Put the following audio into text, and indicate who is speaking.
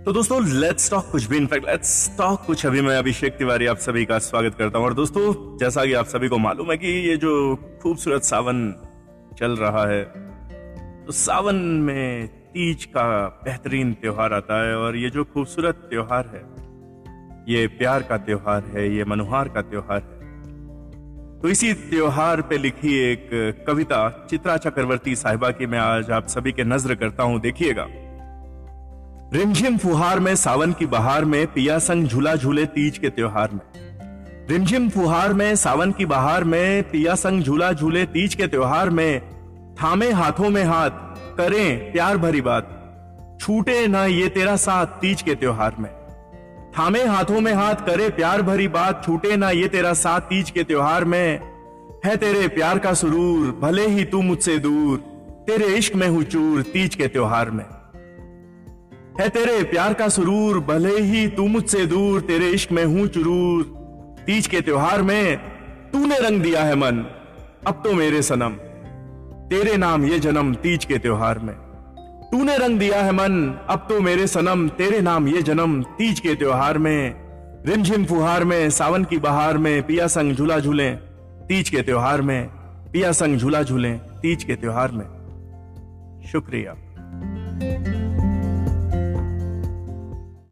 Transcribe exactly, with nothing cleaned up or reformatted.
Speaker 1: तो दोस्तों let's talk कुछ भी, इनफैक्ट लेट्स टॉक कुछ अभी। मैं अभिषेक तिवारी आप सभी का स्वागत करता हूं। और दोस्तों जैसा कि आप सभी को मालूम है कि ये जो खूबसूरत सावन चल रहा है, तो सावन में तीज का बेहतरीन त्योहार आता है। और ये जो खूबसूरत त्योहार है, ये प्यार का त्योहार है, ये मनोहार का त्योहार है। तो इसी त्योहार पे लिखी एक कविता चित्रा चक्रवर्ती साहिबा की मैं आज आप सभी के नजर करता हूं। देखिएगा। रिमझिम फुहार में सावन की बहार में पिया संग झूला झूले तीज के त्योहार में। रिमझिम फुहार में सावन की बहार में पिया संग झूला झूले तीज के त्योहार में। थामे हाथों में हाथ करें प्यार भरी बात, छूटे ना ये तेरा साथ तीज के त्योहार में। थामे हाथों में हाथ करे प्यार भरी बात, छूटे ना ये तेरा साथ तीज के त्योहार में। है तेरे प्यार का सुरूर भले ही तू मुझसे दूर, तेरे इश्क में हूं चूर तीज के त्योहार में। है तेरे प्यार का सुरूर भले ही तू मुझसे दूर, तेरे इश्क में हूं चुरूर तीज के त्योहार में। तूने रंग दिया है मन अब तो मेरे सनम, तेरे नाम ये जन्म तीज के त्योहार में। तूने रंग दिया है मन अब तो मेरे सनम, तेरे नाम ये जन्म तीज के त्योहार में। रिमझिम फुहार में सावन की बहार में पिया संग झूला झूले तीज के त्योहार में। पिया संग झूला झूले तीज के त्योहार में। शुक्रिया।